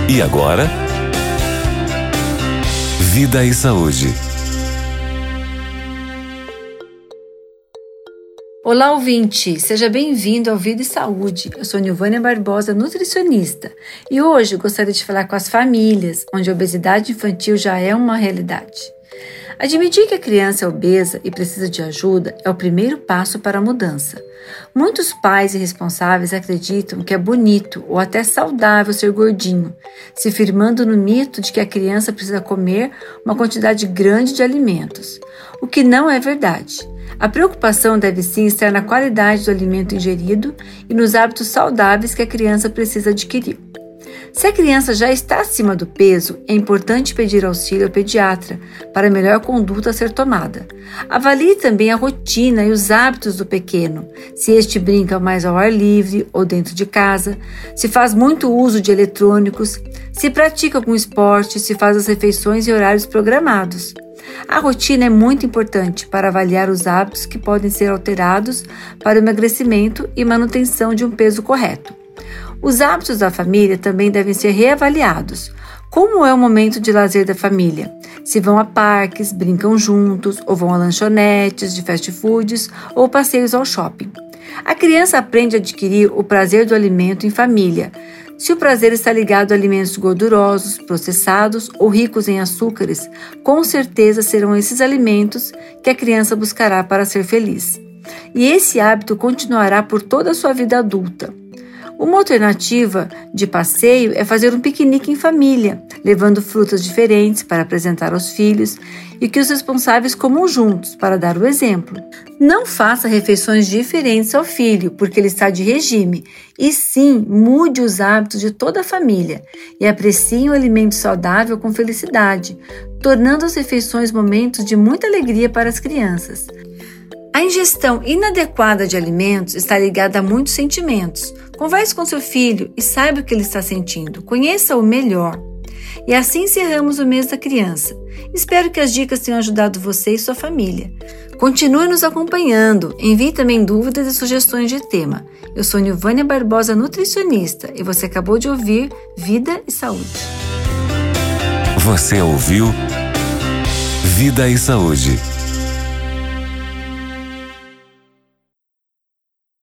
E agora, Vida e Saúde. Olá, ouvinte! Seja bem-vindo ao Vida e Saúde. Eu sou Nilvânia Barbosa, nutricionista, e hoje gostaria de falar com as famílias onde a obesidade infantil já é uma realidade. Admitir que a criança é obesa e precisa de ajuda é o primeiro passo para a mudança. Muitos pais irresponsáveis acreditam que é bonito ou até saudável ser gordinho, se firmando no mito de que a criança precisa comer uma quantidade grande de alimentos, o que não é verdade. A preocupação deve sim estar na qualidade do alimento ingerido e nos hábitos saudáveis que a criança precisa adquirir. Se a criança já está acima do peso, é importante pedir auxílio ao pediatra para a melhor conduta a ser tomada. Avalie também a rotina e os hábitos do pequeno, se este brinca mais ao ar livre ou dentro de casa, se faz muito uso de eletrônicos, se pratica algum esporte, se faz as refeições em horários programados. A rotina é muito importante para avaliar os hábitos que podem ser alterados para o emagrecimento e manutenção de um peso correto. Os hábitos da família também devem ser reavaliados. Como é o momento de lazer da família? Se vão a parques, brincam juntos, ou vão a lanchonetes de fast foods ou passeios ao shopping. A criança aprende a adquirir o prazer do alimento em família. Se o prazer está ligado a alimentos gordurosos, processados ou ricos em açúcares, com certeza serão esses alimentos que a criança buscará para ser feliz. E esse hábito continuará por toda a sua vida adulta. Uma alternativa de passeio é fazer um piquenique em família, levando frutas diferentes para apresentar aos filhos e que os responsáveis comam juntos para dar o exemplo. Não faça refeições diferentes ao filho porque ele está de regime, e sim mude os hábitos de toda a família e aprecie o alimento saudável com felicidade, tornando as refeições momentos de muita alegria para as crianças. A ingestão inadequada de alimentos está ligada a muitos sentimentos. Converse com seu filho e saiba o que ele está sentindo. Conheça-o melhor. E assim encerramos o mês da criança. Espero que as dicas tenham ajudado você e sua família. Continue nos acompanhando. Envie também dúvidas e sugestões de tema. Eu sou Nilvânia Barbosa, nutricionista, e você acabou de ouvir Vida e Saúde. Você ouviu Vida e Saúde.